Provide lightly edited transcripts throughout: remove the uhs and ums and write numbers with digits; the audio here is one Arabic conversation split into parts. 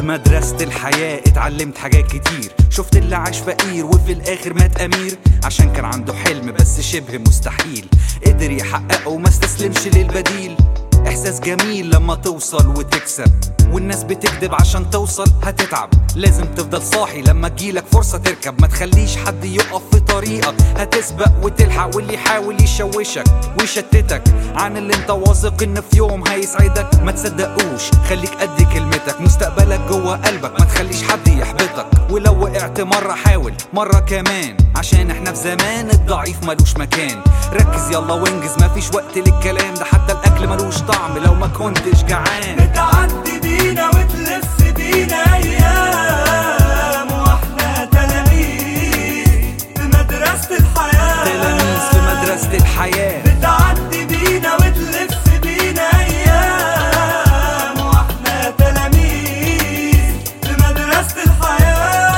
مدرسة الحياة اتعلمت حاجات كتير، شفت اللي عاش فقير وفي الاخر مات امير، عشان كان عنده حلم بس شبه مستحيل قدر يحققه وما استسلمش للبديل. احساس جميل لما توصل وتكسب، والناس بتكذب عشان توصل هتتعب، لازم تفضل صاحي لما تجيلك فرصة تركب، ما تخليش حد يقف في طريقك، هتسبق وتلحق واللي يحاول يشوشك ويشتتك عن اللي انت واثق ان في يوم هيسعدك. ما تصدقوش، خليك قد كلمتك، مستقبلك جوه قلبك، ما تخليش حد يحبطك، ولو وقعت مرة حاول مرة كمان، عشان احنا في زمان الضعيف ملوش مكان. ركز يلا وانجز، مفيش وقت للكلام ده، حتى الاكل ملوش طعم لو ما كنتش جعان. بتعدي بينا وتلف بينا ايام واحنا تلاميذ في مدرسة الحياة، تلاميذ في مدرسة الحياة. بتعدي بينا وتلف بينا ايام واحنا تلاميذ في مدرسة الحياة.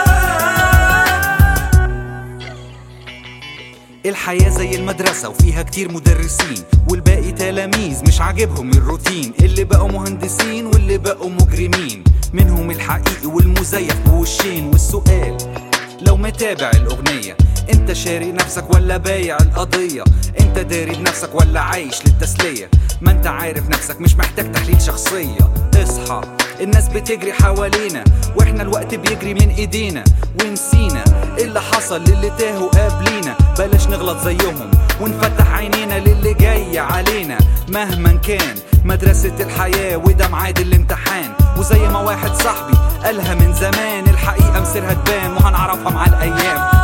الحياة زي المدرسة وفيها كتير مدرسين، والباقي تلاميذ مش عاجبهم الروتين، اللي بقوا مهندسين واللي بقوا مجرمين، منهم الحقيقي والمزيف بوشين. والسؤال لو متابع الأغنية، انت شاري نفسك ولا بايع القضية؟ انت داري بنفسك ولا عايش للتسلية؟ ما انت عارف نفسك، مش محتاج تحليل شخصية. اصحى، الناس بتجري حوالينا واحنا الوقت بيجري من ايدينا، ونسينا اللي حصل للي تاهوا قبلينا. بلاش نغلط زيهم ونفتح عينينا للي جاي علينا. مهما كان مدرسة الحياة وده ميعاد الامتحان، وزي ما واحد صاحبي قالها من زمان، الحقيقة مصيرها تبان وهنعرفها مع الأيام.